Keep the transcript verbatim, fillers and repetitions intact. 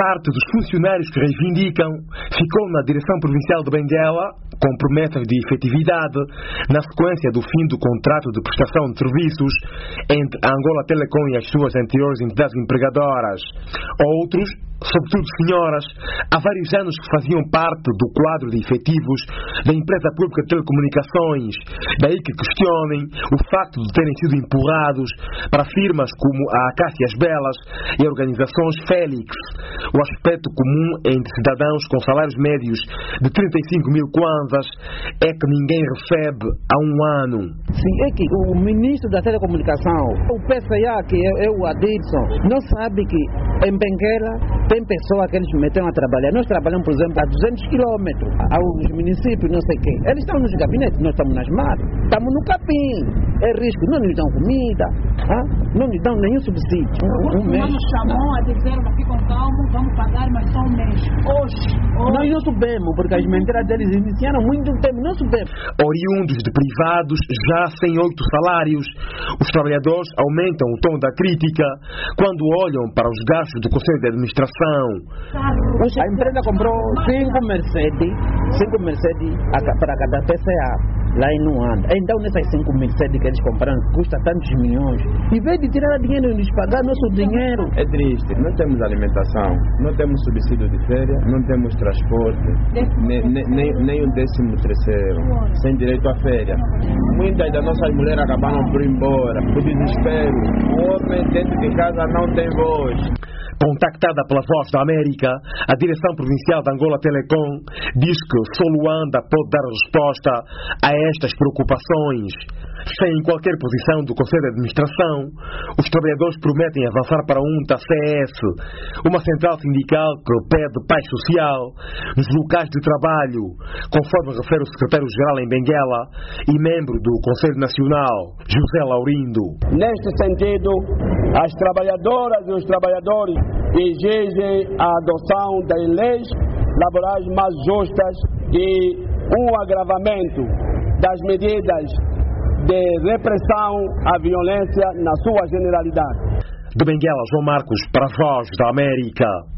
parte dos funcionários que reivindicam ficou na direção provincial de Benguela, com promessas de efetividade, na sequência do fim do contrato de prestação de serviços entre a Angola Telecom e as suas anteriores entidades empregadoras. Outros, sobretudo senhoras, há vários anos que faziam parte do quadro de efetivos da empresa pública de telecomunicações, daí que questionem o facto de terem sido empurrados para firmas como a Acácias Belas e a organizações Félix. O aspecto comum entre cidadãos com salários médios de trinta e cinco mil kwanzas é que ninguém recebe há um ano. Sim, é que o ministro da Telecomunicação, o P C A, que é, é o Adilson, não sabe que em Benguela tem pessoas que eles meteram a trabalhar. Nós trabalhamos, por exemplo, a duzentos quilômetros, aos municípios, não sei o quê. Eles estão nos gabinetes, nós estamos nas matas, estamos no capim. É risco, não nos dão comida, ah? Não nos dão nenhum subsídio. Um, um mês. Nos chamou a dizer, ficam calmos, vamos pagar, mas só um mês. Hoje, hoje. Nós não subimos, porque as mentiras deles iniciaram muito tempo, não subimos. Oriundos de privados, já sem oito salários, os trabalhadores aumentam o tom da crítica quando olham para os gastos do Conselho de Administração. A empresa comprou cinco Mercedes, cinco Mercedes para cada P C A. Lá em Luanda. Então, nessas cinco Mercedes que eles compraram, que custa tantos milhões, em vez de tirar dinheiro e nos pagar nosso dinheiro. É triste, não temos alimentação, não temos subsídio de férias, não temos transporte, nem, nem, nem o décimo terceiro, sem direito à férias. Muitas das nossas mulheres acabaram por ir embora, por desespero. O homem dentro de casa não tem voz. Contactada pela Voz da América, a direção provincial da Angola Telecom diz que só Luanda pode dar resposta a estas preocupações. Sem qualquer posição do Conselho de Administração, os trabalhadores prometem avançar para um T A C S, uma central sindical que pede paz social nos locais de trabalho, conforme refere o secretário-geral em Benguela e membro do Conselho Nacional, José Laurindo. Neste sentido, as trabalhadoras e os trabalhadores exigem a adoção das leis laborais mais justas e um agravamento das medidas de repressão à violência na sua generalidade. De Benguela, João Marcos, para a Voz da América.